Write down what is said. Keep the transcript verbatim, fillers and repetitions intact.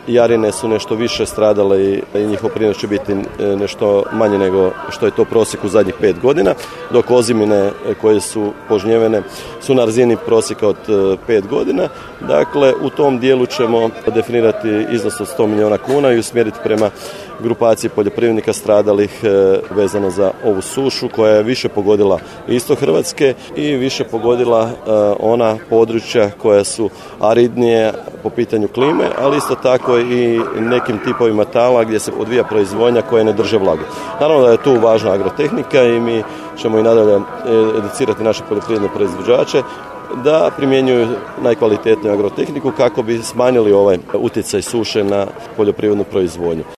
jarine su nešto više stradale i njihov prinos će biti nešto manje nego što je to prosjek u zadnjih pet godina, dok ozimine koje su požnjevene su na razini prosjeka od pet godina. Dakle, u tom dijelu ćemo definirati iznos od sto milijuna kuna i usmjeriti prema grupaciji poljoprivrednika stradalih vezano za ovu sušu koja je više pogodila istok Hrvatske i više pogodila ona područja koja su aridnije po pitanju klime, ali isto tako i nekim tipovima tala gdje se odvija proizvodnja koja ne drže vlagu. Naravno da je tu važna agrotehnika i mi ćemo i nadalje educirati naše poljoprivredne proizvođače da primjenjuju najkvalitetniju agrotehniku kako bi smanjili ovaj utjecaj suše na poljoprivrednu proizvodnju.